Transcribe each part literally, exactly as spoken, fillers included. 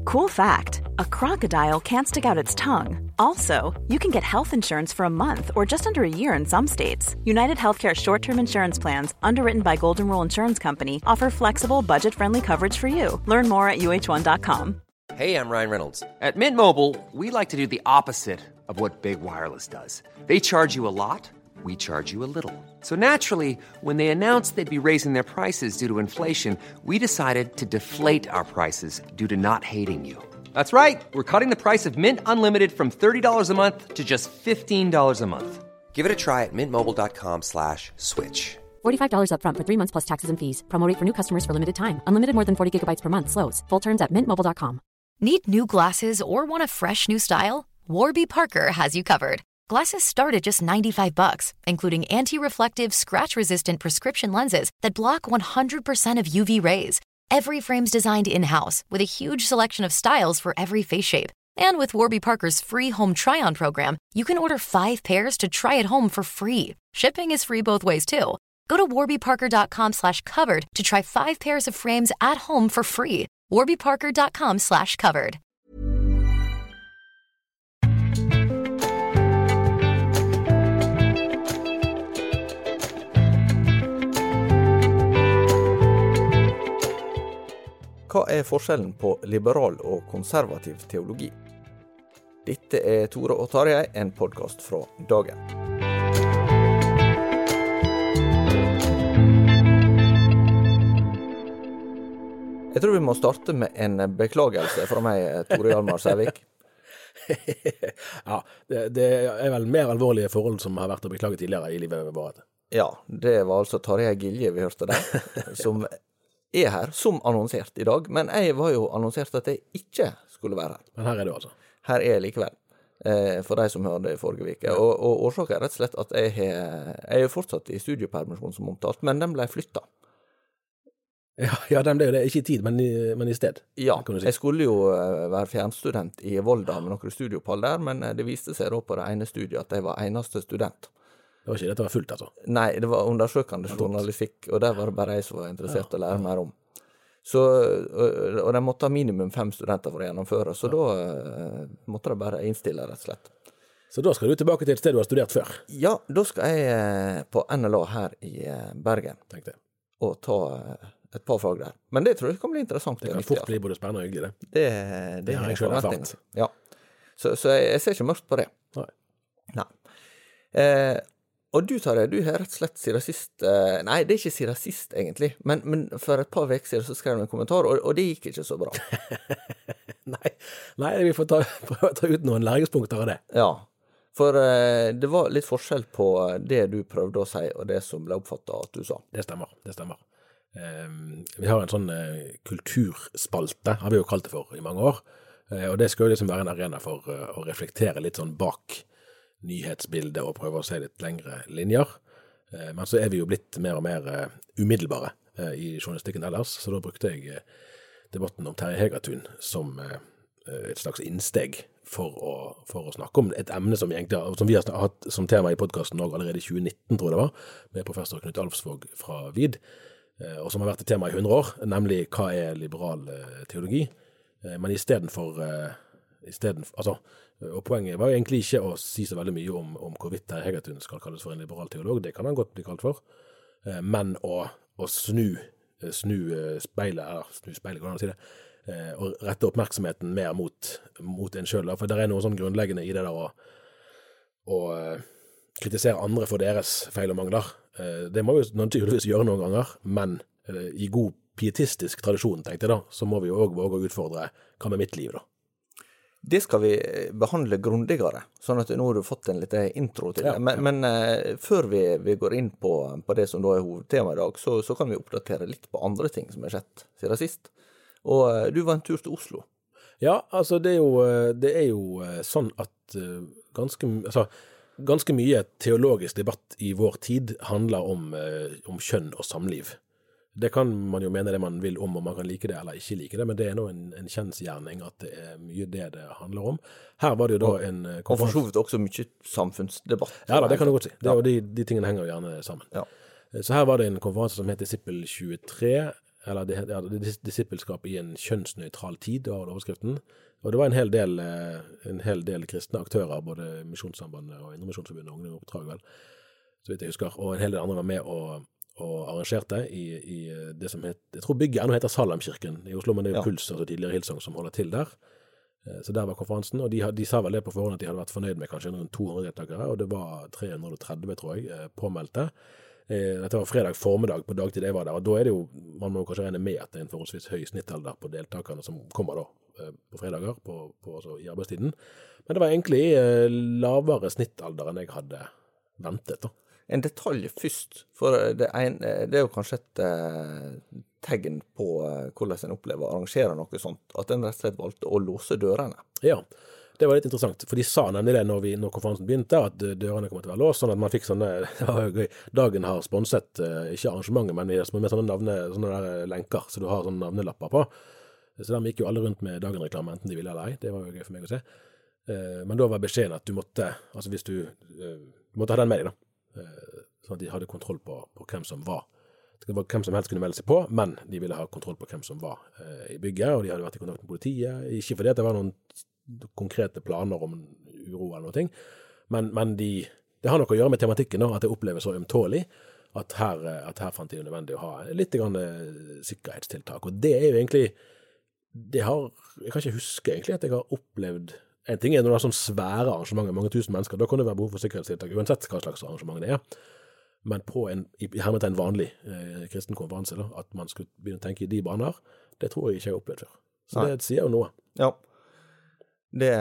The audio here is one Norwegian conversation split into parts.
Cool fact, a crocodile can't stick out its tongue. Also, you can get health insurance for a month or just under a year in some states. United Healthcare short-term insurance plans, underwritten by Golden Rule Insurance Company, offer flexible, budget-friendly coverage for you. Learn more at U H one dot com. Hey, I'm Ryan Reynolds. At Mint Mobile, we like to do the opposite of what Big Wireless does. They charge you a lot, we charge you a little. So naturally, when they announced they'd be raising their prices due to inflation, we decided to deflate our prices due to not hating you. That's right. We're cutting the price of Mint Unlimited from thirty dollars a month to just fifteen dollars a month. Give it a try at mintmobile.com slash switch. forty-five dollars up front for three months plus taxes and fees. Promo rate for new customers for limited time. Unlimited more than forty gigabytes per month slows. Full terms at mint mobile dot com. Need new glasses or want a fresh new style? Warby Parker has you covered. Glasses start at just ninety-five bucks, including anti-reflective, scratch-resistant prescription lenses that block one hundred percent of U V rays. Every frame's designed in-house with a huge selection of styles for every face shape. And with Warby Parker's free home try-on program, you can order five pairs to try at home for free. Shipping is free both ways, too. Go to warbyparker.com slash covered to try five pairs of frames at home for free. warbyparker.com slash covered. Hva er forskjellen på liberal og konservativ teologi? Dette er Tore og Tarjei, en podcast fra Dagen. Jeg tror vi må starte med en beklagelse fra meg, Tore Hjalmar Sævik. Ja, det, det er vel mer alvorlige forhold som har vært å beklage tidligere i livet vårt. Ja, det var altså Tarjei Gilje vi hørte der, som er her som annonsert i dag, men jeg var jo annonsert at jeg ikke skulle være her. Men her er du altså? Her er jeg likevel, eh, for de som hørte i forrige vike. Og, og årsaken er rett og slett at jeg, jeg er jo fortsatt i studiepermisjon som omtalt, men den ble flyttet. Ja, ja, den ble jo det, ikke i tid, men i, men i sted. Ja, si. Jeg skulle jo være fjernstudent i Volda med noen studieopphold der, men det viste seg da på det ene studiet at jeg var eneste student. Det var ikke dette var fullt, altså? Nei, det var undersøkende journalistikk, og der var det bare jeg som var interessert ja, å lære ja. mer om. Så, og, og de måtte ha minimum fem studenter for å gjennomføre, så ja. da uh, måtte de bare innstille rett og slett. Så da skal du tilbake til et sted du har studert før? Ja, da skal jeg uh, på N L A her i uh, Bergen. Tenk det. Og ta uh, et par fag der. Men det tror jeg kan bli interessant. Det kan fort bli både spennende og hyggelig, det. Det, det, det har jeg selv erfart. Ja. Så, så jeg, jeg ser ikke mørkt på det. Nei. Nei. Uh, Og du, Tarjei, du har rett og slett siden sist, eh, nei, det er ikke siden sist egentlig, men, men for et par veker siden så skrev du en kommentar, og, og det gikk ikke så bra. nei, nei, vi får ta, ta ut noen læringspunkter av det. Ja, for eh, det var litt forskjell på det du prøvde å si, og det som ble oppfattet at du sa. Det stemmer, det stemmer. Um, vi har en sånn uh, kulturspalte, har vi jo kalt det for i mange år, uh, og det skal jo liksom være en arena for uh, å reflektere litt sånn bak nyhetsbildet og prøve å se litt lengre linjer. Eh, men så er vi jo blitt mer og mer uh, umiddelbare uh, i journalistikken ellers, så da brukte jeg uh, debatten om Terje Hegertun som uh, et slags innsteg for å, for å snakke om et emne som, vi egentlig, som vi har hatt som tema i podcasten også allerede i tjue nitten, tror jeg det var, med professor Knut Alfsvåg fra VID, uh, og som har vært et tema i hundre år, nemlig hva er liberal uh, teologi. Uh, men i stedet for uh, i stedet, altså, og poenget var jo egentlig ikke å si så veldig mye om, om hvorvidt Terje Hegertun skal kalles for en liberal teolog, det kan han godt bli kalt for, men å, å snu, snu speilet, eller snu speilet, kan man si det, og rette oppmerksomheten mer mot, mot en selv, for det er noe sånn grunnleggende i det der å, å kritisere andre for deres feil og mangler. Det må vi jo naturligvis gjøre noen ganger, men i god pietistisk tradisjon, tenkte jeg da, så må vi jo også våge å utfordre hva med mitt liv da. Det skal vi behandle grundigere, sånn at nå har du fått en liten intro til det. Ja, men, ja. men uh, før vi, vi går inn på, på det som da er hovedtema i dag, så, så kan vi oppdatere litt på andre ting som er skjedd siden sist. Og uh, du var en tur til Oslo. Ja, altså det er jo, det er jo sånn at uh, ganske, altså, ganske mye teologisk debatt i vår tid handler om, uh, om kjønn og samliv. Det kan man jo mene det man vil om, om man kan like det eller ikke like det, men det er nå en, en kjensgjerning at det er mye det det handler om. Her var det jo da og, en konferanse. Og for så vidt også mye samfunnsdebatt. Ja da, det kan du godt si. Det, og de, de tingene henger jo gjerne sammen. Ja. Så her var det en konferanse som heter Disippel tjuetre, eller det, ja, disippelskap i en kjønnsnøytral tid, var overskriften. Og det var en hel del, en hel del kristne aktører, både Misjonssambandet og Indremisjonsforbundet og Ungdomsoppdrag, vel, så vidt jeg husker, og en hel del andre var med og, og arrangerte i, i det som het, jeg tror bygget ennå heter Salemkirken i Oslo, men det er jo ja. Puls, altså tidligere Hillsong som holder til der. Så der var konferansen, og de, de sa vel det på forhånd at de hadde vært fornøyd med kanskje rundt to hundre deltakere, og det var tre hundre og tretti, tror jeg, påmeldte. Dette var fredag formiddag på dagtid jeg var der, og da er det jo, man må kanskje regne med at det er en forholdsvis høy snittalder på deltakerne som kommer da på fredager på, på, altså, i arbeidstiden. Men det var egentlig lavere snittalder enn jeg hadde ventet da. En detalj først, for det er, en, det er jo kanskje et eh, tegn på eh, hvordan en opplever å arrangere noe sånt, at en rett og slett valgte å låse dørene. Ja, det var litt interessant, for de sa nemlig det når, vi, når konferansen begynte, at dørene kommer til å være låst, sånn at man fikk sånne, det var jo gøy, Dagen har sponset, eh, ikke arrangementet, men med sånne, navne, sånne der lenker, så du har sånne navnelapper på. Så de gikk jo alle rundt med Dagen-reklame, enten de ville eller ei, det var jo gøy for meg å se. Eh, men da var beskjeden at du måtte, altså hvis du, eh, du måtte ha den med deg da, sånn at de hadde kontroll på, på hvem som var. Det var hvem som helst kunne melde seg på, men de ville ha kontroll på hvem som var eh, i bygget, og de hadde vært i kontakt med politiet, ikke fordi at det var noen konkrete planer om uro eller noe, men, men de, det har noe å gjøre med tematikken da, at det oppleves så ømtålig, at her, at her fant de nødvendig å ha litt grann sikkerhetstiltak, og det er jo egentlig, det har, jeg kan ikke huske egentlig at jeg har opplevd. En ting er når det er sånn svære arrangementer, mange tusen mennesker, da kan det være behov for sikkerhetstiltak, uansett hva slags arrangement det er. Men på en, i hermetegn vanlig eh, kristen konferanse, da, at man skulle begynne å tenke i de baner, det tror jeg ikke jeg har opplevd før. Så Nei. Det sier jo noe. Ja. Det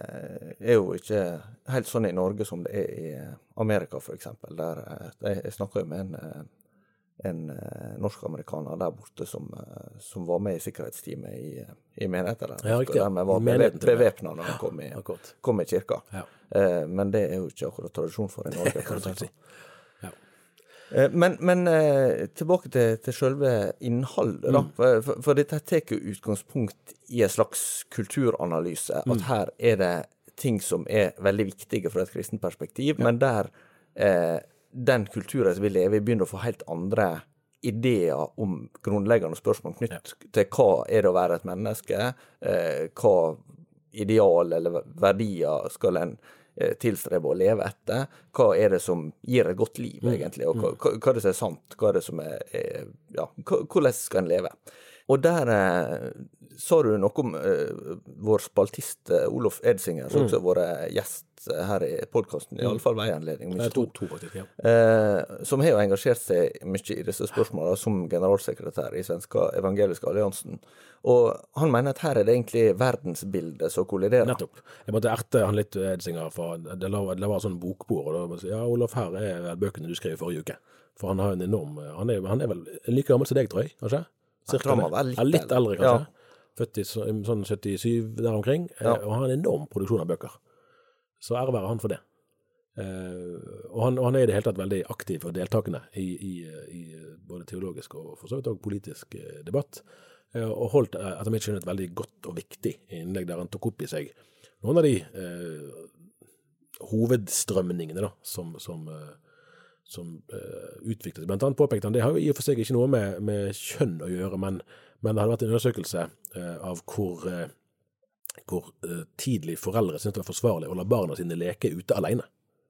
er jo ikke helt sånn i Norge som det er i Amerika, for eksempel. Der, jeg snakker jo med en, en norsk-amerikaner der borte som, som var med i sikkerhetsteamet i, i menigheten der. Ja, riktig. Der vi var bevæpnet når han kom i, kom i kirka. Ja. Eh, men det er jo ikke akkurat tradisjon for i Norge. Kan du si. Ja. Eh, men men eh, tilbake til, til selve innholdet, da. Mm. For, for, for dette tar utgangspunkt i en slags kulturanalyse, at mm. her er det ting som er veldig viktige fra et kristent perspektiv, ja. Men der eh, den kulturen som vi lever i begynner å få helt andre ideer om grunnleggende spørsmål knytt ja. Til hva er det å være et menneske, eh, hva ideal eller verdier skal en eh, tilstrebe å leve etter, hva er det som gir et godt liv egentlig, og hva, hva, hva er det som er sant, hva er det som er, er ja, hvordan skal en leve. Og der eh, sa du noe om eh, vår spaltist eh, Olof Edsinger, som mm. også har vært gjest her i podcasten, i alle fall veianledning. Det er to, to faktisk, ja. Eh, som har jo engasjert seg mye i disse spørsmålene som generalsekretær i Svenska Evangeliske Alliansen. Og han mener at her er det egentlig verdensbildet som kolliderer. Nettopp. Jeg måtte erte han litt, Edsinger, for det var, det var sånn bokbord, og da måtte jeg si, ja, Olof, her er bøkene du skrev i forrige uke. For han har en enorm, han er, han er vel like gammel som deg, tror jeg, kanskje? Cirka det. Litt, ja, litt eldre, kanskje. Ja. Født i sånn syttisju der omkring, ja. Og har en enorm produksjon av bøker. Så ære være han for det. Eh, og, han, og han er i det hele tatt veldig aktiv og deltakende i, i, i både teologisk og for så vidt også politisk eh, debatt, eh, og holdt etter mitt skjønn et veldig godt og viktig innlegg der han tok opp i seg noen av de eh, hovedstrømningene da, som, som, eh, som eh, utviklet. Blant annet påpekte han, det har jo i og for seg ikke noe med, med kjønn å gjøre, men, men det hadde vært en undersøkelse eh, av hvor eh, hvor uh, tidlig foreldre synes det var forsvarlig å la barna sine leke ute alene.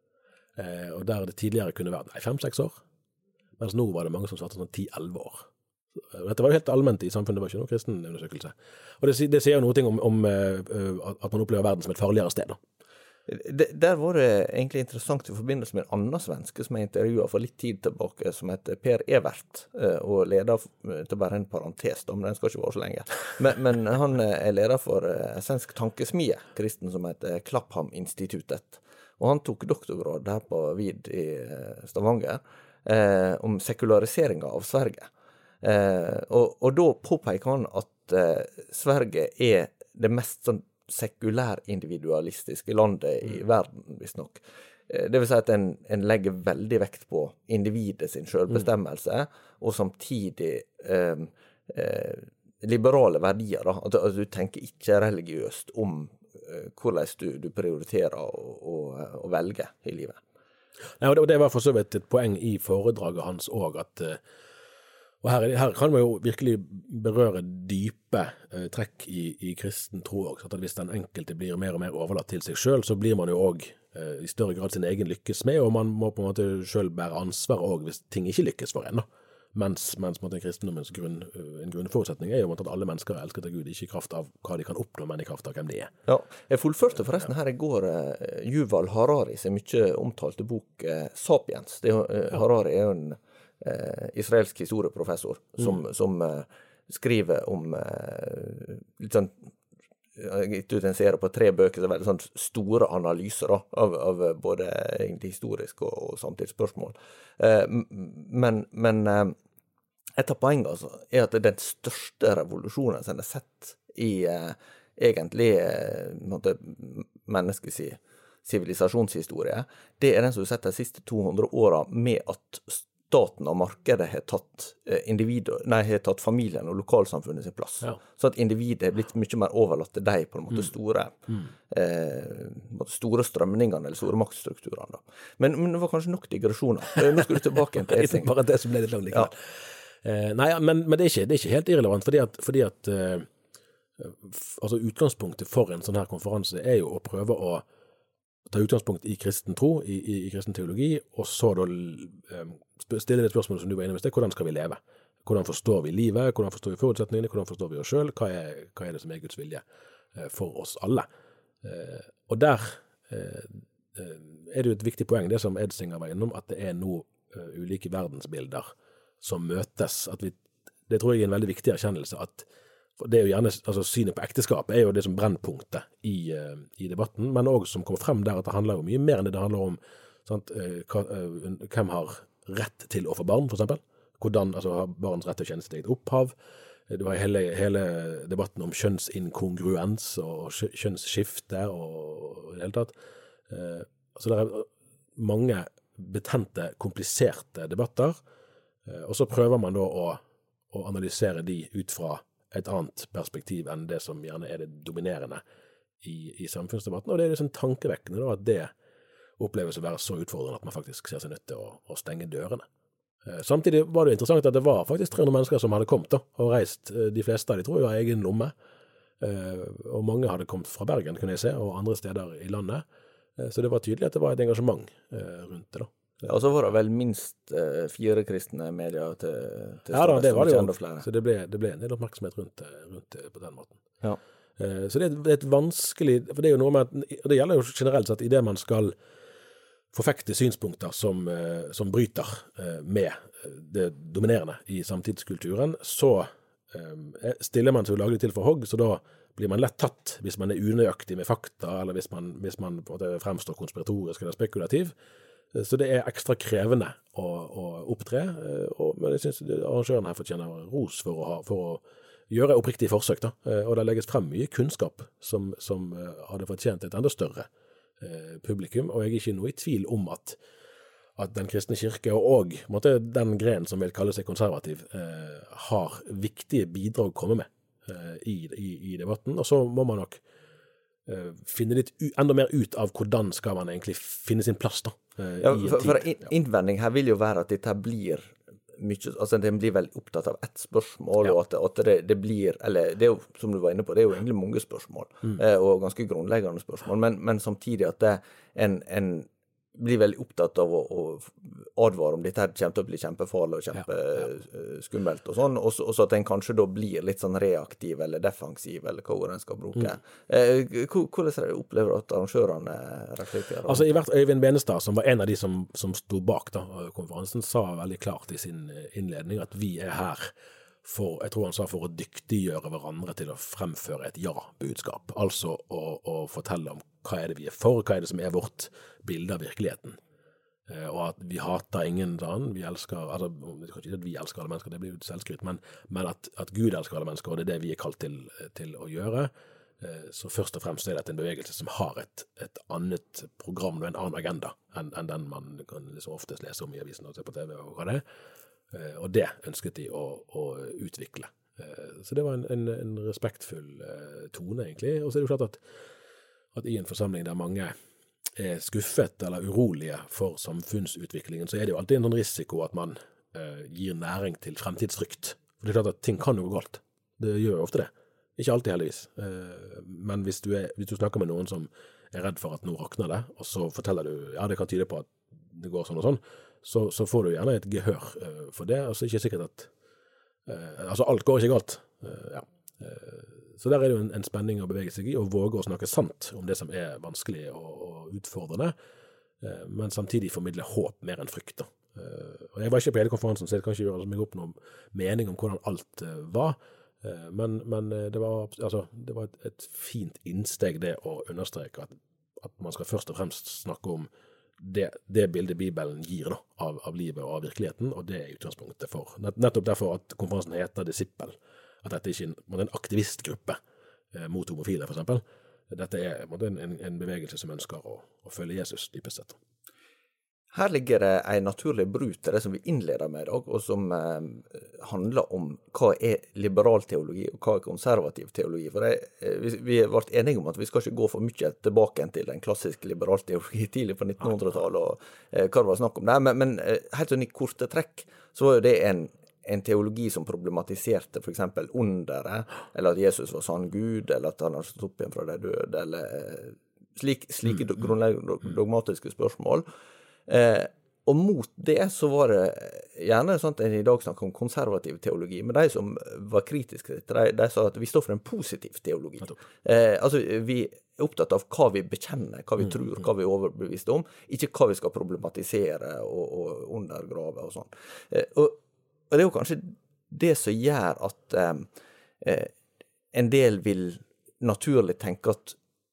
Eh, og der det tidligere kunne vært fem-seks år, mens nå var det mange som satt sånn ti-elleve år. Dette var jo helt allment i samfunnet, det var ikke noen kristen undersøkelse. Og det, det sier jo noe om, om uh, at man opplever verden som et farligere sted da. Det, der var det egentlig interessant i forbindelse med en annen svenske som jeg intervjuet for litt tid tilbake, som heter Per Evert, og leder til bare en parentes, men den skal ikke være så lenge. Men, men han er leder for en svensk tankesmie, kristen, som heter Klappham-instituttet. Og han tok doktorgrad her på Vid i Stavanger eh, om sekulariseringen av Sverige. Eh, og, og da påpeker han at eh, Sverige er det mest sånn sekulær-individualistiske landet i mm. verden, visst nok. Det vil si at en, en legger veldig vekt på individet sin selvbestemmelse, mm. og samtidig eh, eh, liberale verdier. Da. At, at du tenker ikke religiøst om eh, hvordan du, du prioriterer å velge i livet. Ja, og det var for så vidt et poeng i foredraget hans også, at Og her, her kan man jo virkelig berøre dype eh, trekk i, i kristen tro også, at hvis den enkelte blir mer og mer overlatt til seg selv, så blir man jo også eh, i større grad sin egen lykkes med, og man må på en måte selv bære ansvar også hvis ting ikke lykkes for en. Da. Mens, mens på en måte, kristendommens grunn, en grunnforutsetning er jo at alle mennesker er elsket av Gud, ikke i kraft av hva de kan oppnå, men i kraft av hvem de er. Ja, jeg fullførte forresten her i går eh, Yuval Harari, som mye omtalte bok eh, Sapiens. Det, eh, Harari er jo en Eh, israelsk historieprofessor som, mm. som eh, skriver om eh, litt sånn gitt ut en serie på tre bøker, så veldig sånn store analyser da, av, av både egentlig historisk og, og samtidsspørsmål. Eh, men men eh, et av poengene altså, er at den største revolusjonen som er sett i eh, egentlig eh, måtte, menneskets sivilisasjonshistorie, det er den som vi har sett de siste to hundre åra med at staten og markedet har tatt individ, nei, har tatt familien og lokalsamfunnet sin plass. Ja. Så at individet er blitt mye mer overlatt til deg på en måte store, mm. eh, store strømningene eller store maktstrukturene. Da. Men, men det var kanskje nok digresjoner. Nå skal du tilbake til det. Bare det som ble litt langt likevel. Ja. Eh, nei, men, men det, er ikke, det er ikke helt irrelevant, fordi at, fordi at eh, altså utgangspunktet for en sånn her konferanse er jo å prøve å ta utgangspunkt i kristen tro, i, i, i kristen teologi, og så da eh, stille det spørsmålet som du var inne med, hvordan skal vi leve? Hvordan forstår vi livet? Hvordan forstår vi forutsetningene? Hvordan forstår vi oss selv? Hva er, hva er det som er Guds vilje eh, for oss alle? Eh, og der eh, er det jo et viktig poeng, det som Edsinger var innom, at det er nå uh, ulike verdensbilder som møtes. At vi, det tror jeg er en veldig viktig erkjennelse, at for det er jo gjerne, altså synet på ekteskap er jo det som brennpunktet i, uh, i debatten, men også som kommer frem der at det handler jo mye mer enn det det handler om sant, uh, hva, uh, hvem har rett til å få barn, for eksempel. Hvordan, altså har barns rett til å kjenne sitt eget opphav. Du har hele, hele debatten om kjønnsinkongruens og kjønnsskifte og i det hele tatt. Uh, så det er mange betente, kompliserte debatter, uh, og så prøver man da å, å analysere de ut fra et annet perspektiv enn det som gjerne er det dominerende i, i samfunnsdebatten, og det er liksom tankevekkende da, at det oppleves å være så utfordrende at man faktisk ser seg nødt til å, å stenge dørene. Eh, samtidig var det interessant at det var faktisk tre hundre mennesker som hadde kommet da, og reist. Eh, de fleste av de tror jeg har egen lomme, eh, og mange hadde kommet fra Bergen, kunne jeg se, og andre steder i landet, eh, så det var tydelig at det var et engasjement eh, rundt det da. Ja, så var det vel minst uh, fire kristne medier til, til ja, da, det var det jo, så det ble, det ble en del oppmerksomhet rundt, rundt på den måten. Ja. Uh, så det er, et, det er et vanskelig, for det er jo noe med, at, og det gjelder jo generelt sett i det man skal forfekte synspunkter som, uh, som bryter uh, med det dominerende i samtidskulturen, så uh, stiller man seg laglig til for hogg, så da blir man lett tatt hvis man er unøyaktig med fakta, eller hvis man, hvis man på en måte fremstår konspiratorisk eller spekulativ. Så det er ekstra krevende å, å opptre, og, men jeg synes arrangøren her fortjener ros for å, ha, for å gjøre oppriktig forsøk, da. Og det legges frem mye kunnskap som, som hadde fortjent et enda større eh, publikum, og jeg er ikke noe i tvil om at, at den kristne kirke og måtte, den gren som vil kalle seg konservativ eh, har viktige bidrag å komme med eh, i, i, i debatten, og så må man nok eh, finne litt u, enda mer ut av hvordan skal man egentlig finne sin plass da. Ja, for, for in, innvending her vil jo være at dette blir mye, altså den blir vel opptatt av ett spørsmål, ja. Og at, at det, det blir, eller det er jo, som du var inne på, det er jo egentlig mange spørsmål, mm. eh, og ganske grunnleggende spørsmål, men, men samtidig at det en, en blir veldig opptatt av å, å advare om dette her kommer til å bli kjempefarlig og kjempeskummelt og sånn, og så, og så at en kanskje da blir litt sånn reaktiv eller defensiv, eller hva ord en skal bruke. Mm. Eh, hvordan opplever du at arrangørene reflekterer? Altså i hvert Øyvind Benestad, som var en av de som, som stod bak da, konferansen, sa veldig klart i sin innledning at vi er her for, jeg tror han sa, for å dyktiggjøre hverandre til å fremføre et ja-budskap. Altså å, å fortelle om hva er det vi er for, hva er det som er vårt bilde av virkeligheten. Eh, og at vi hater ingen sånn, vi elsker, altså, ikke at vi elsker alle mennesker, det blir jo et selvskryt, men, men at, at Gud elsker alle mennesker, og det er det vi er kalt til, til å gjøre. Eh, så først og fremst er det en bevegelse som har et, et annet program og en annen agenda enn, enn den man kan liksom oftest lese om i avisen og se på T V og hva det er. Og det ønsket de å, å utvikle. Så det var en, en, en respektfull tone, egentlig. Og så er det jo klart at, at i en forsamling der mange er skuffet eller urolige for samfunnsutviklingen, så er det jo alltid en sånn risiko at man uh, gir næring til fremtidsfrykt. For det er klart at ting kan jo gå galt. Det gjør jo ofte det. Ikke alltid heldigvis. Uh, men hvis du, er, hvis du snakker med noen som er redd for at nå rakner det, og så forteller du, ja, det kan tyde på at det går sånn og sånn, så, så får du gjerne et gehør uh, for det, og så er det ikke sikkert at uh, altså alt går ikke galt. Uh, ja. uh, Så der er det jo en, en spenning å bevege seg i, og våge å snakke sant om det som er vanskelig og, og utfordrende, eh, men samtidig formidle håp mer enn frykt. Da. Eh, og jeg var ikke på hele konferansen, så jeg kan ikke gjøre så mye opp noen mening om hvordan alt eh, var, eh, men, men det var, altså, det var et, et fint innsteg det å understreke at, at man skal først og fremst snakke om det, det bildet Bibelen gir da, av, av livet og av virkeligheten, og det er utgangspunktet for. Nett, nettopp derfor at konferansen heter Disippel. At dette ikke er en aktivistgruppe eh, mot homofile, for eksempel. Dette er en, en, en bevegelse som ønsker å, å følge Jesus dypest sett. Her ligger det en naturlig bru til det som vi innleder med i dag, og som eh, handler om hva er liberal teologi og hva er konservativ teologi. For det, eh, vi, vi har vært enige om at vi skal ikke gå for mye tilbake til den klassiske liberal teologi tidlig på nittenhundretallet, og eh, hva det var snakk om det. Men, men eh, helt sånn i korte trekk, så var jo det en en teologi som problematiserte for eksempel underet, eller at Jesus var sann Gud, eller at han har stått opp igjen fra de døde, eller slik, slike mm. grunnleggende dogmatiske spørsmål. Eh, og mot det så var det gjerne sånn at en i dag snakker om konservativ teologi, men de som var kritiske til det, de sa at vi står for en positiv teologi. Eh, altså, vi er opptatt av hva vi bekjenner, hva vi tror, hva vi er overbevist om, ikke hva vi skal problematisere og, og undergrave og sånn. Eh, og Og det er jo kanskje det som gjør at eh, en del vil naturlig tenke at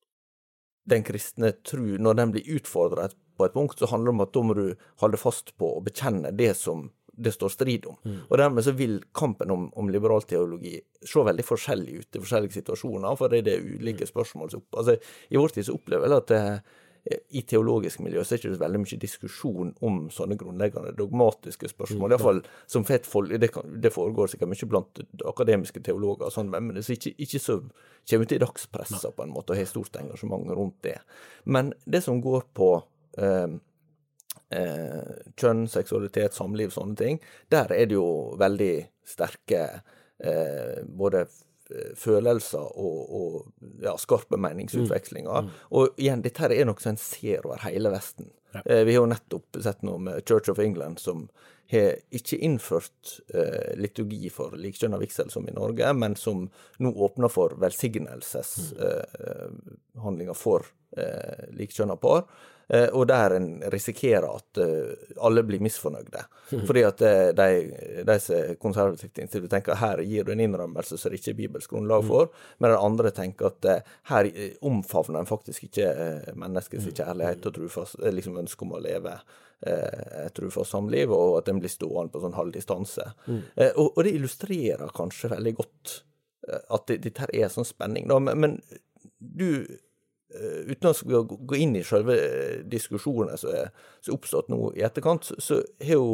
den kristne tro, når den blir utfordret på et punkt, så handler det om at da må du holde fast på og bekjenne det som det står strid om. Mm. Og dermed så vil kampen om, om liberal teologi se veldig forskjellig ut i forskjellige situasjoner, for det er det ulike spørsmål. Altså, i vår tid så opplever jeg at det i teologisk miljø så er det ikke veldig mye diskusjon om sånne grunnleggende dogmatiske spørsmål. I hvert fall som fett folk, det, kan, det foregår sikkert mye blant akademiske teologer og sånn, men det er ikke, ikke så kommer til dagspressa på en måte og har stort engasjement rundt det. Men det som går på eh, eh, kjønn, seksualitet, samliv, sånne ting, der er det jo veldig sterke eh, både følelser og, og ja, skarpe meningsutvekslinger. Mm. Mm. Og igjen, dette her er noe som en ser over hele Vesten. Ja. Eh, vi har jo nettopp sett noe med Church of England, som har ikke innført eh, liturgi for likkjønna vigsel som i Norge, men som nå åpner for velsignelseshandlinger mm. eh, for eh, likkjønna par, eh, og der en risikerer at eh, alle blir misfornøyde. Mm. Fordi at eh, de, de som konservativt inntil du tenker her gir du en innrømmelse så det ikke er bibelsk grunnlag for, mm. men den andre tenker at eh, her omfavner en faktisk ikke eh, menneskets kjærlighet og trufast, liksom ønske om å leve eh, et trufast samliv, og at den blir stående på sånn halv distanse. Mm. Eh, og, og det illustrerer kanskje veldig godt eh, at det, dette her er sånn spenning. Da. Men, men du uten å gå inn i selve diskusjonen som er oppstått nå i etterkant, så har jo,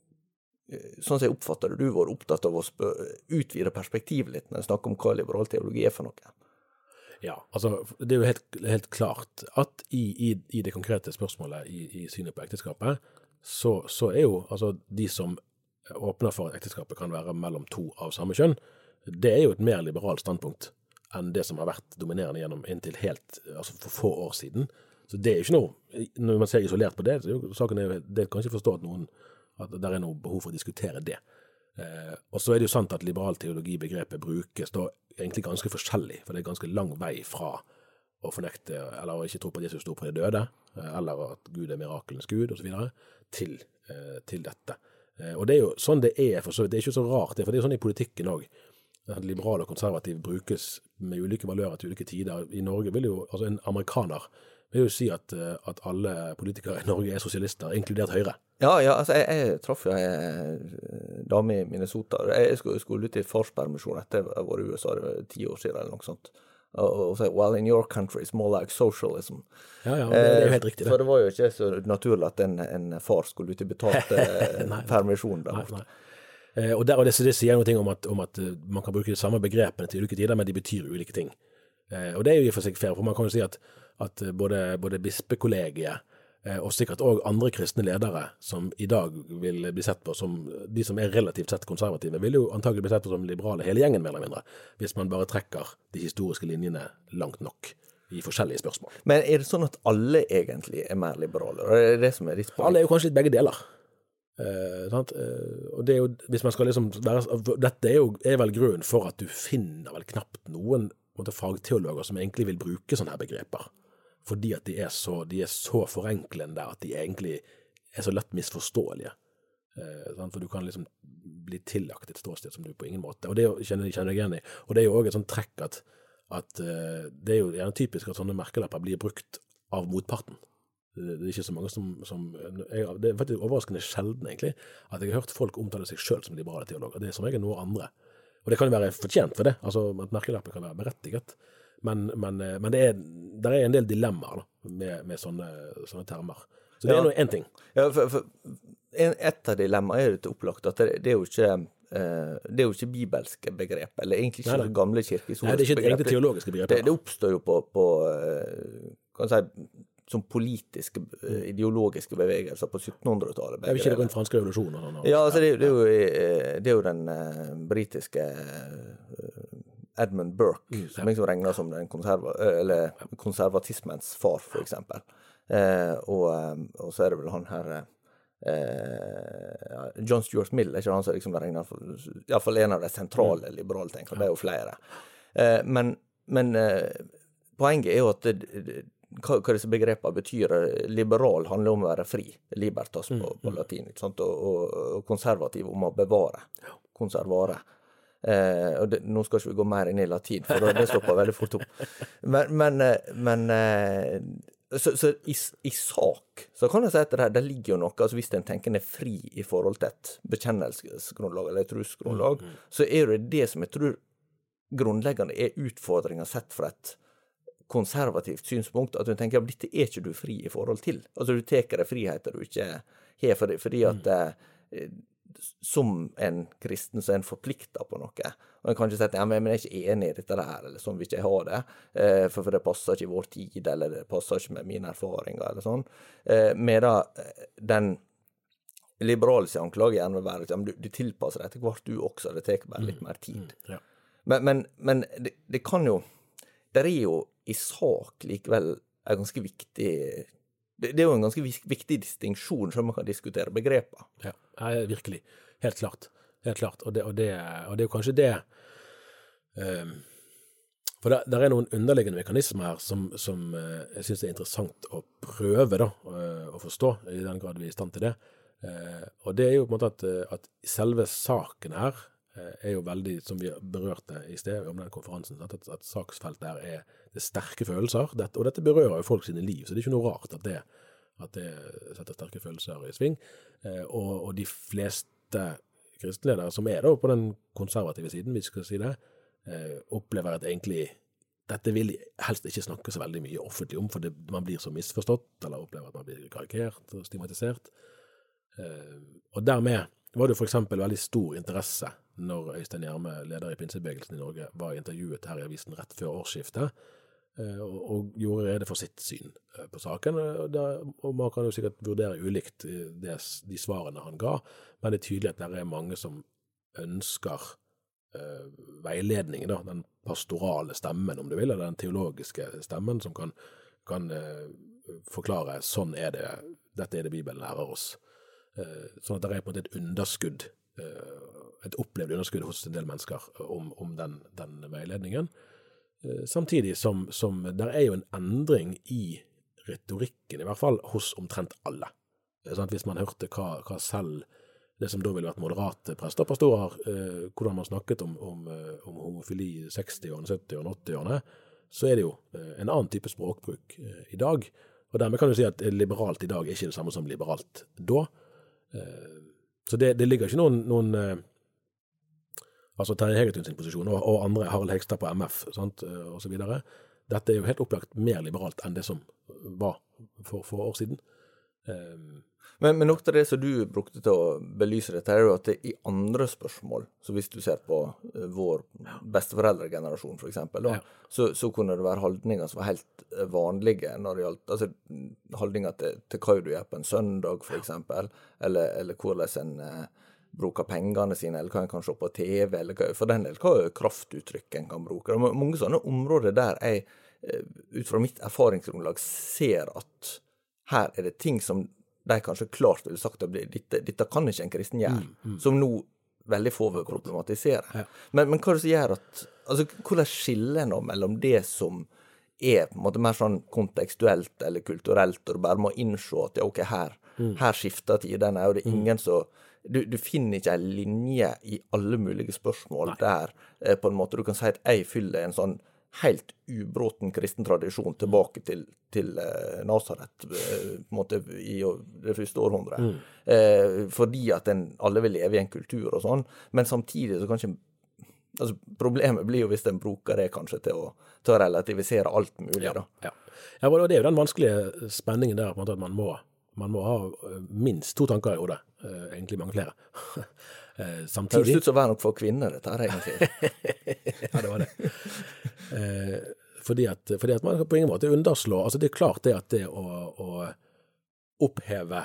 sånn som jeg oppfatter det, du var opptatt av å utvide perspektivet litt når jeg snakker om hva liberal teologi er for noe. Ja, altså det er jo helt, helt klart at i, i, i det konkrete spørsmålet i, i synet på ekteskapet, så, så er jo altså de som åpner for at ekteskapet kan være mellom to av samme kjønn, det er jo et mer liberalt standpunkt enn det som har vært dominerende gjennom inntil helt, altså for få år siden. Så det er jo ikke noe, når man ser isolert på det, så er jo, saken er jo, det kan ikke forstå at noen, at det er noe behov for å diskutere det. Eh, og så er det jo sant at liberal teologi-begrepet brukes da egentlig ganske forskjellig, for det er ganske lang vei fra å fornekte, eller å ikke tro på at Jesus sto på de døde, eller at Gud er mirakelens Gud, og så videre, til, eh, til dette. Eh, og det er jo sånn det er, for så vidt, det er ikke så rart det, for det er sånn i politikken også. At liberal og konservativ brukes med ulike valører til ulike tider. I Norge vil jo, altså en amerikaner vil jo si at, at alle politikere i Norge er sosialister, inkludert Høyre. Ja, ja, altså jeg, jeg traff jo en dame i Minnesota. Jeg skulle, skulle ut i farspermisjon etter jeg var i U S A, det var ti år siden eller noe sånt. Og sa, well, in your country it's more like socialism. Ja, ja, det er jo helt riktig det. For det var jo ikke så naturlig at en, en far skulle ut i betalt permisjon der. Nei, nei. Eh, og, der, og det, det sier noe om at, om at man kan bruke de samme begrepene til ulike tider, men de betyr ulike ting. Eh, og det er jo i og for seg fair, for man kan jo si at, at både, både bispekollegiet og sikkert også andre kristne ledere som i dag vil bli sett på som, de som er relativt sett konservative, vil jo antagelig bli sett på som liberale hele gjengen, mer eller mindre, hvis man bare trekker de historiske linjene langt nok i forskjellige spørsmål. Men er det sånn at alle egentlig er mer liberale? Er det det som er ditt poeng? Alle er jo kanskje litt begge deler. Eh, sant? Eh, og det er jo, hvis man skal liksom være, dette er jo er vel grunnen for at du finner vel knapt noen måte, fagteologer som egentlig vil bruke sånne her begreper. Fordi at de er så, de er så forenklende at de egentlig er så lett misforståelige. Eh, for du kan liksom bli tillagt et ståsted som du på ingen måte, og det kjenner jeg igjen i. Og det er jo også et sånt trekk at, at uh, det er jo gjerne typisk at sånne merkelapper blir brukt av motparten. Det, det er ikke så mange som, som jeg, det er faktisk overraskende sjelden egentlig, at jeg har hørt folk omtale seg selv som liberale teologer. Det er som regel noe andre. Og det kan jo være fortjent for det, altså at merkelapper kan være berettiget. Men, men, men det er, der er en del dilemmaer da, med, med sånne, sånne termer. Så det ja. er noe en ting. Ja, for, for en, et av dilemmaer er jo til opplagt at det, det er jo ikke eh, det er jo ikke bibelske begrep, eller egentlig ikke det gamle kirkehistoriske begrep. Nei, det er ikke egentlig teologiske begrep. Det, det oppstår jo på, på kan jeg si, som politiske, ideologiske bevegelser på syttenhundretallet. Det er jo ikke det rundt franske revolusjoner. Ja, altså det, det, er jo, det er jo den uh, britiske uh, Edmund Burke, mm, som liksom regner som den konserva, eller konservatismens far, for eksempel. Eh, og, og så er det vel han her, eh, John Stuart Mill, er ikke han som liksom regner for, i hvert fall en av de sentrale liberale tenkene, det er jo flere. Eh, men men eh, poenget er jo at det, det, hva, hva disse begrepene betyr. Liberal handler om å være fri, libertas på, på latin, ikke sant? Og, og, og konservativ om å bevare, konservare. Eh, og det, nå skal ikke vi gå mer inn i latin, for det stopper veldig fort opp. Men, men, men eh, så, så i, i sak, så kan jeg si at det, det ligger jo noe, altså hvis den tenker er fri i forhold til et bekjennelsesgrunnlag eller et trosgrunnlag, mm, mm. så er det det som jeg tror grunnleggende er utfordringer sett fra et konservativt synspunkt, at du tenker at dette er ikke du fri i forhold til. Altså du teker deg friheter du ikke har, fordi, fordi at eh, som en kristen så er en forpliktet på noe. Og en kan ikke si at ja, men jeg er ikke enig i dette her, eller sånn vil ikke jeg ha det, eh, for, for det passer ikke i vår tid, eller det passer ikke med mine erfaringer, eller sånn. Eh, med da, den liberale seg anklager gjerne vil være, ja, men du, du tilpasser deg til hvert du også, det tar bare litt mer tid. Mm, ja. Men, men, men det, det kan jo, det er jo i sak likevel en ganske viktig, det, det er jo en ganske viktig distinksjon som man kan diskutere begreper. Ja, virkelig. Helt klart. Helt klart. Og det, og det, og det er jo kanskje det, um, for det, der er noen underliggende mekanismer her som, som uh, jeg synes er interessant å prøve da, uh, å forstå, i den grad vi er i stand til det. Uh, og det er jo på en måte at, at selve saken her er jo veldig, som vi berørte i sted om den konferansen, at, at saksfelt der er det sterke følelser, dette, og dette berører jo folk sine liv, så det er ikke noe rart at det, at det setter sterke følelser i sving, eh, og, og de fleste kristenledere som er da på den konservative siden, vi skal si det, eh, opplever at egentlig dette vil helst ikke snakke så veldig mye offentlig om, for det, man blir så misforstått, eller opplever at man blir karikert og stigmatisert, eh, og dermed var det for eksempel veldig stor interesse når Øystein Gjerme, leder i Pinsebevegelsen i Norge, var intervjuet her i avisen rett før årsskiftet, og, og gjorde rede for sitt syn på saken. Og, der, og man kan jo sikkert vurdere ulikt det, de svarene han ga, men det er tydelig at det er mange som ønsker uh, veiledning, da, den pastorale stemmen, om du vil, eller den teologiske stemmen, som kan, kan uh, forklare sånn er det, dette er det Bibelen lærer oss. Sånn at det er på en måte et underskudd, et opplevd underskudd hos en del mennesker om, om den, den veiledningen. Samtidig som, som der er jo en endring i retorikken, i hvert fall hos omtrent alle. Sånn at hvis man hørte hva, hva selv, det som da ville vært moderate prester og pastorer, hvordan man snakket om, om, om homofili i seksti-årene, sytti-årene, åtti-årene, så er det jo en annen type språkbruk i dag. Og dermed kan du si at liberalt i dag er ikke det samme som liberalt da. Så det, det ligger ikke noen, noen altså Terje Hegetun sin posisjon, og, og andre, Harald Hegstad på M F, sant, og så videre. Dette er jo helt opplagt mer liberalt enn det som var for, for år siden. Um, Men, men noe av det som du brukte til å belyse dette, er jo at det i andre spørsmål, så hvis du ser på uh, vår besteforeldregenerasjon for eksempel, da, ja. så, så kunne det være holdninger som var helt vanlige når det gjaldt, altså holdninger til, til hva du gjør på en søndag for eksempel, eller, eller hvordan en uh, bruker pengene sine, eller hva en kan se på T V, eller hva, for den del, hva kraftuttrykk en kan bruke. Det er mange sånne områder der jeg, uh, ut fra mitt erfaringsgrunnlag, ser at her er det ting som de kanskje klart ville sagt at dette, dette kan ikke en kristen gjøre, mm, mm. som nå veldig få vil problematisere. Ja. Men, men hva er det som gjør at, altså hvordan skiller en mellom det som er på en måte mer sånn kontekstuelt eller kulturelt, og du bare må innse at ja, ok, her, mm. her skifter tidene, og det er ingen så, du, du finner ikke en linje i alle mulige spørsmål Nei. Der, eh, på en måte du kan si at jeg fyller en sånn helt ubråten kristen tradisjon tilbake til, til uh, Nazaret uh, på en måte i uh, det første århundret. Mm. Uh, fordi at en, alle vil leve i en kultur og sånn, men samtidig så kanskje altså problemet blir jo hvis en bruker det kanskje til å, til å relativisere alt mulig. Ja, da. Ja. Ja, og det er jo den vanskelige spenningen der på en måte at man må, man må ha minst to tanker i hodet, uh, egentlig mange flere. Eh, samtidig... Det høres ut som å være nok for kvinner, dette her egentlig. Ja, det var det. Eh, fordi, at, fordi at man på ingen måte underslår, altså det er klart det at det å, å oppheve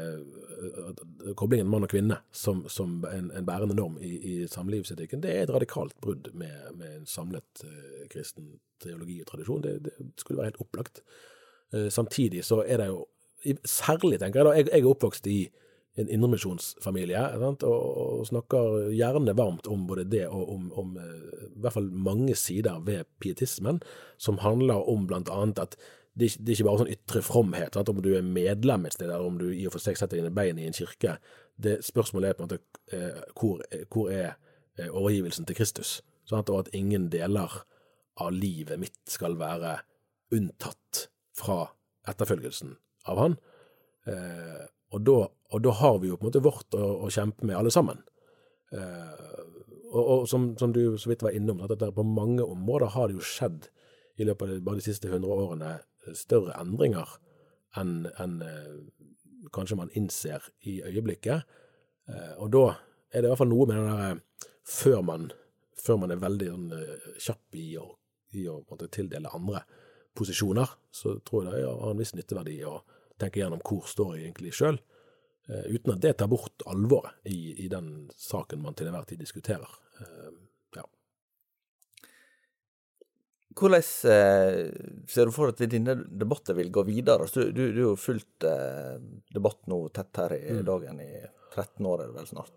eh, koblingen mann og kvinne som, som en, en bærende norm i, i samlivsetikken, det er et radikalt brudd med, med en samlet eh, kristen teologi og tradisjon. Det, det skulle være helt opplagt. Eh, samtidig så er det jo, særlig tenker jeg da, jeg, jeg er oppvokst i en indremisjonsfamilie, og, og snakker gjerne varmt om både det og om, om i hvert fall mange sider ved pietismen, som handler om blant annet at det, det er ikke bare sånn ytre fromhet, sant? Om du er medlem et sted, eller om du i og for seg setter dine bein i en kirke. Det spørsmålet er på en måte eh, hvor, hvor er eh, overgivelsen til Kristus, sant? Og at ingen deler av livet mitt skal være unntatt fra etterfølgelsen av han. Eh, Og da, og da har vi jo på en måte vårt å, å kjempe med alle sammen. Eh, og og som, som du så vidt var innom, at det på mange områder har det jo skjedd i løpet av bare de siste hundre årene større endringer enn, enn eh, kanskje man innser i øyeblikket. Eh, og da er det i hvert fall noe med den der, før man, før man er veldig sånn, kjapp i å, i å måtte tildele andre posisjoner, så tror jeg det har en viss nytteverdi å tenke gjennom hvor står jeg egentlig selv, uh, uten at det tar bort alvoret i, i den saken man til enhver tid diskuterer. Uh, ja. Hvordan uh, ser du for at denne debatten vil gå videre? Du, du, du har jo fulgt uh, debatt nå tett her i mm. dagen i tretten år, er det vel snart.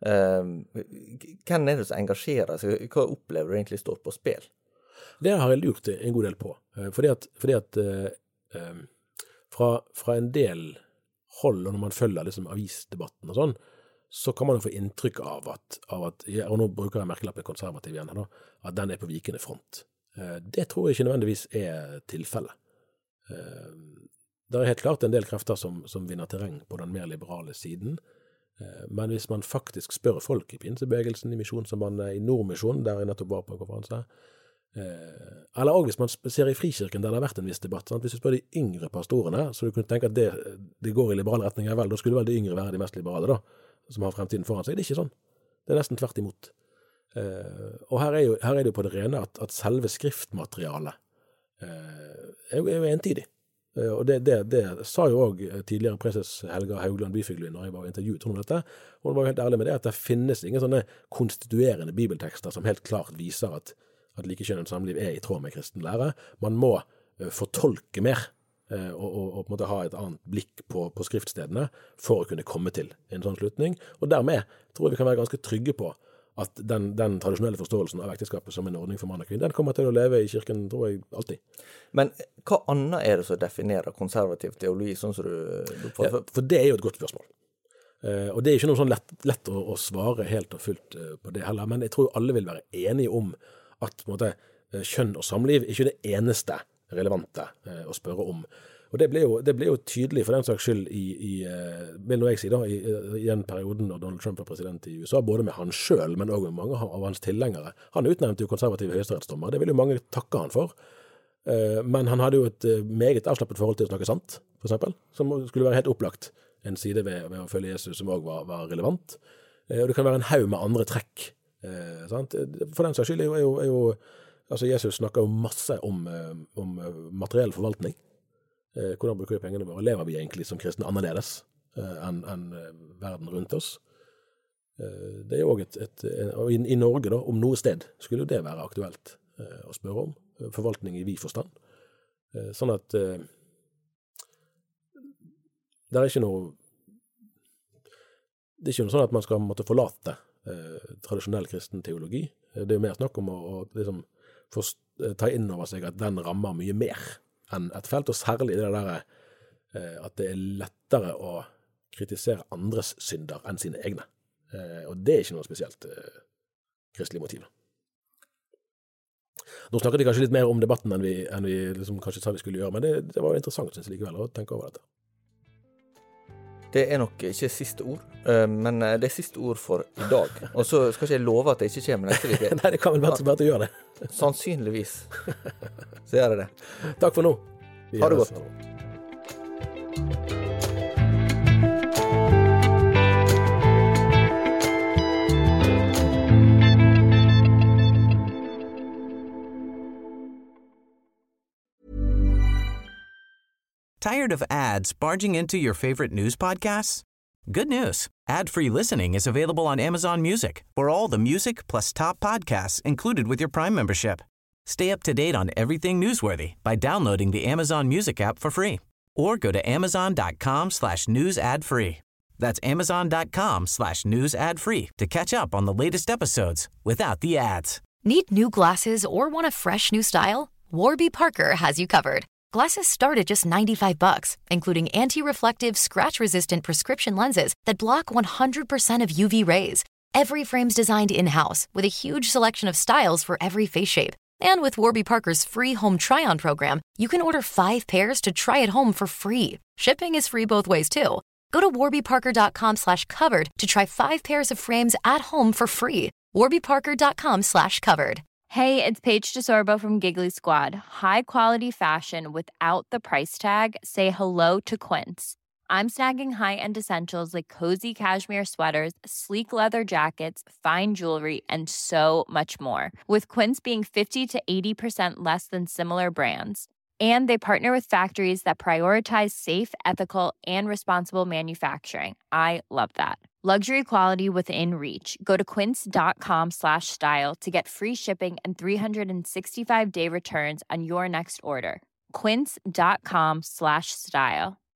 Uh, hvem er det som engasjerer seg? Hva opplever du egentlig står på spill? Det har jeg lurt en god del på, uh, fordi at, fordi at uh, um, Fra, fra en del hold, og når man følger liksom avisdebatten og sånn, så kan man jo få inntrykk av at, av at og nå bruker jeg merkelappen konservativ igjen, da, at den er på vikende front. Eh, det tror jeg ikke nødvendigvis er tilfellet. Eh, det er helt klart en del krefter som, som vinner terreng på den mer liberale siden, eh, men hvis man faktisk spør folk i pinsebevegelsen, i Misjonssambandet, i Nordmisjonen, der jeg nettopp var på en konferanse, Eh, eller også hvis man ser i Frikirken der det har vært en viss debatt, sant? Hvis du spør de yngre pastorene, så du kunne tenke at det, det går i liberal retning, ja vel, da skulle vel de yngre være de mest liberale da, som har fremtiden foran seg. Det er ikke sånn. Det er nesten tvert imot. Eh, og her er, jo, her er det jo på det rene at, at selve skriftmaterialet eh, er, jo, er jo entydig. Eh, og det, det, det sa jo også tidligere preses Helga Haugland Byfuglin når jeg var intervjuet om dette, og hun var jo helt ærlig med det, at det finnes ingen sånne konstituerende bibeltekster som helt klart viser at at likekjønnet samliv er i tråd med kristen lære. Man må uh, fortolke mer uh, og, og, og på en måte ha et annet blikk på, på skriftstedene for å kunne komme til en sånn slutning. Og dermed tror jeg vi kan være ganske trygge på at den, den tradisjonelle forståelsen av ekteskapet som en ordning for mann og kvinne, den kommer til å leve i kirken, tror jeg, alltid. Men hva annet er det som definerer konservativ teologi, sånn som du... du får... ja, for det er jo et godt spørsmål. Uh, og det er ikke noe sånn lett, lett å, å svare helt og fullt uh, på det heller, men jeg tror alle vil være enige om at på en måte, kjønn og samliv ikke er det eneste relevante eh, å spørre om. Og det ble, jo, det ble jo tydelig for den saks skyld i, i vil nå jeg si da, i, i den perioden når Donald Trump var president i U S A, både med han selv, men også med mange av hans tilhengere. Han utnevnte jo konservative høyesterettsdommer, det vil jo mange takke han for. Uh, men han hadde jo et uh, meget avslappet forhold til å snakke sant, for eksempel, som skulle være helt opplagt en side ved, ved å følge Jesus som også var, var relevant. Uh, og det kan være en haug med andre trekk. Uh, sant? For den saks skyld er jo, er jo, er jo altså Jesus snakker jo masse om, uh, om uh, materiell forvaltning. Uh, hvordan bruker vi pengene våre? Lever vi egentlig som kristne annerledes uh, enn en, uh, verden rundt oss? Uh, det er jo også et, et, et og i, i Norge da, om noe sted, skulle det være aktuelt uh, å spørre om. Forvaltning i vid forstand. Sånn at eh, det er ikke noe det er ikke noe sånn at man skal måtte forlate eh, tradisjonell kristen teologi. Det er jo mer snakk om å, å liksom, forst, ta inn over seg at den rammer mye mer enn et felt, og særlig det der eh, at det er lettere å kritisere andres synder enn sine egne. Eh, og det er ikke noe spesielt eh, kristelig motiv. Nå snakket vi kanskje litt mer om debatten enn vi, enn vi liksom kanskje sa vi skulle gjøre, men det, det var jo interessant, synes jeg likevel, å tenke over dette. Det er nok ikke siste ord, men det er siste ord for i dag. Og så skal ikke jeg love at det ikke kommer neste uke. Nei, det kan vel være til å gjøre det. Sannsynligvis. Så gjør jeg det. Takk for nå. Vi ha det godt. Tired of ads barging into your favorite news podcasts? Good news. Ad-free listening is available on Amazon Music for all the music plus top podcasts included with your Prime membership. Stay up to date on everything newsworthy by downloading the Amazon Music app for free or go to amazon.com slash news ad free. That's amazon.com slash news ad free to catch up on the latest episodes without the ads. Need new glasses or want a fresh new style? Warby Parker has you covered. Glasses start at just ninety-five bucks, including anti-reflective, scratch-resistant prescription lenses that block one hundred percent of U V rays. Every frame's designed in-house with a huge selection of styles for every face shape. And with Warby Parker's free home try-on program, you can order five pairs to try at home for free. Shipping is free both ways, too. Go to warbyparker.com slash covered to try five pairs of frames at home for free. warbyparker.com slash covered. Hey, it's Paige DeSorbo from Giggly Squad. High quality fashion without the price tag. Say hello to Quince. I'm snagging high-end essentials like cozy cashmere sweaters, sleek leather jackets, fine jewelry, and so much more. With Quince being fifty to eighty percent less than similar brands. And they partner with factories that prioritize safe, ethical, and responsible manufacturing. I love that. Luxury quality within reach. Go to quince.com slash style to get free shipping and three sixty-five day returns on your next order. Quince.com slash style.